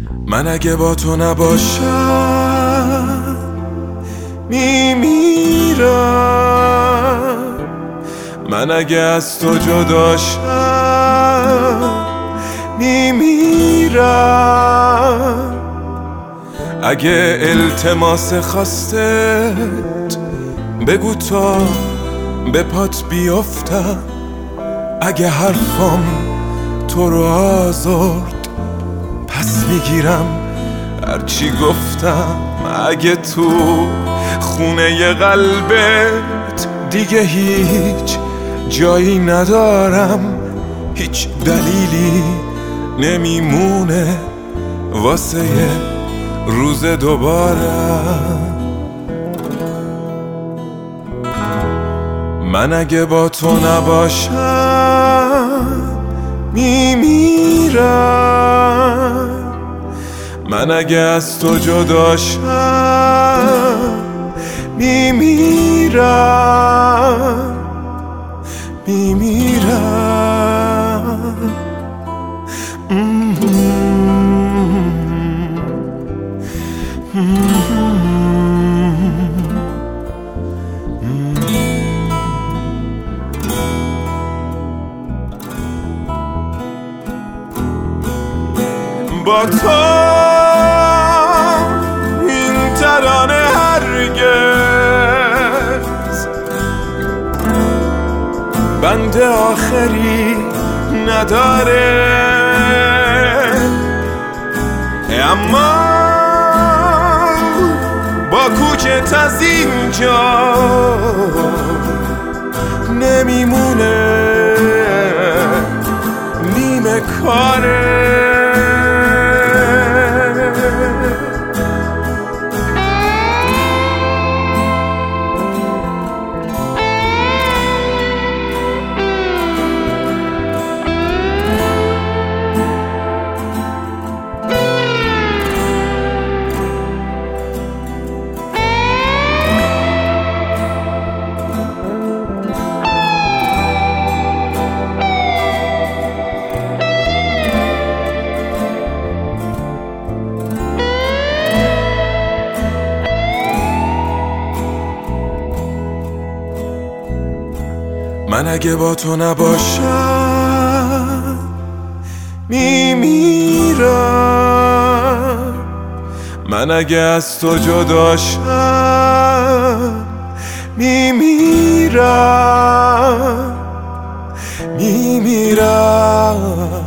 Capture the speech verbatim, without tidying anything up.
من اگه با تو نباشم میمیرم. من اگه از تو جداشم میمیرم. اگه التماس خواستت بگو تا به پات بیافتم. اگه حرفم تو رو آزرد پس میگیرم هرچی گفتم. اگه تو خونه قلبت دیگه هیچ جایی ندارم، هیچ دلیلی نمیمونه واسه یه روز دوباره. من اگه با تو نباشم میمیرم. من اگه از تو جداشم میمیرم میمیرم. با تو این ترانه هرگز بند آخری نداره، اما با کوچت از اینجا نمیمونه نیمه کاره. من اگه با تو نباشم میمیرم. من اگه از تو جداشم میمیرم میمیرم.